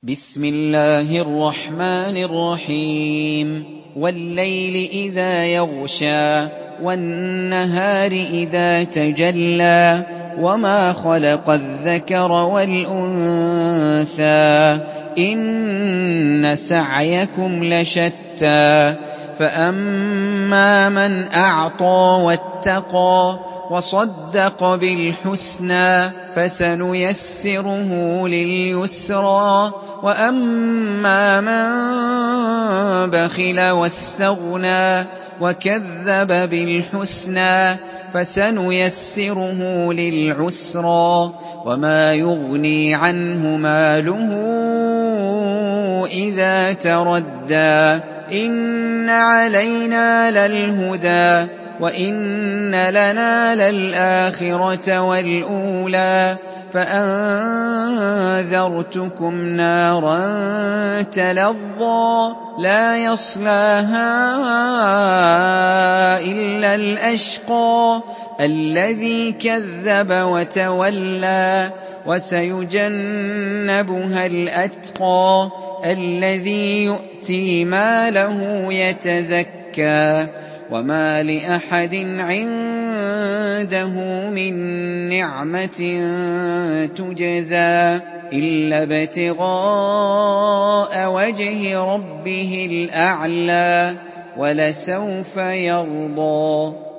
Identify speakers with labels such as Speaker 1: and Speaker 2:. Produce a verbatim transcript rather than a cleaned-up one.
Speaker 1: بسم الله الرحمن الرحيم والليل إذا يغشى والنهار إذا تجلى وما خلق الذكر والأنثى إن سعيكم لشتى فأما من أعطى واتقى وصدق بالحسنى فسنيسره لليسرى وأما من بخل واستغنى وكذب بالحسنى فسنيسره للعسرى وما يغني عنه ماله إذا تردى إن علينا للهدى وإن لنا للآخرة والأولى فأنذرتكم نارا تلظى لا يصلاها إلا الأشقى الذي كذب وتولى وسيجنبها الأتقى الذي يؤتي ماله يتزكى وما لأحد عنده من نعمة تجزى إلا ابتغاء وجه ربه الأعلى ولسوف يرضى.